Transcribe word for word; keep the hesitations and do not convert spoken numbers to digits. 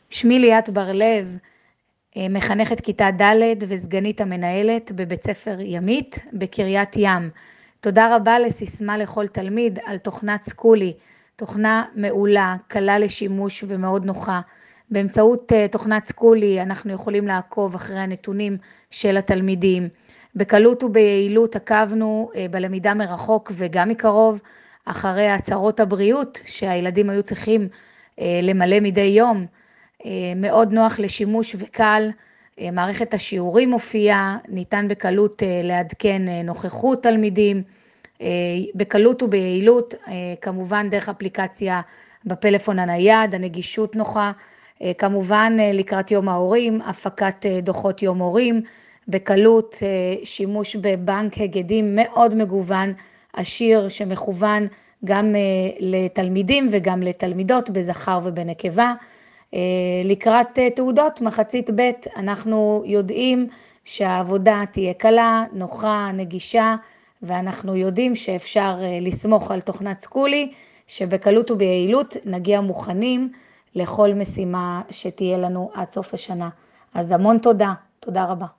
שמי ליאת בר לב, מחנכת כיתה ד' וסגנית המנהלת בבית ספר ימית בקריית ים. תודה רבה לסיסמה לכל תלמיד על תוכנת סקולי, תוכנה מעולה, קלה לשימוש ומאוד נוחה. באמצעות תוכנת סקולי אנחנו יכולים לעקוב אחרי הנתונים של התלמידים. בקלות וביעילות עקבנו בלמידה מרחוק וגם מקרוב אחרי הצהרות הבריאות שהילדים היו צריכים למלא מדי יום. מאוד נוח לשימוש וקל, מערכת השיעורים מופיעה, ניתן בקלות לעדכן נוכחות תלמידים, בקלות וביעילות, כמובן דרך אפליקציה בפלאפון הנייד, הנגישות נוחה, כמובן לקראת יום ההורים, הפקת דוחות יום הורים, בקלות שימוש בבנק הגדים מאוד מגוון, עשיר שמכוון גם לתלמידים וגם לתלמידות בזכר ובנקבה. לקראת תעודות מחצית ב' אנחנו יודעים שהעבודה תהיה קלה, נוחה, נגישה, ואנחנו יודעים שאפשר לסמוך על תוכנת סקולי, שבקלות וביעילות נגיע מוכנים לכל משימה שתהיה לנו עד סוף השנה. אז המון תודה, תודה רבה.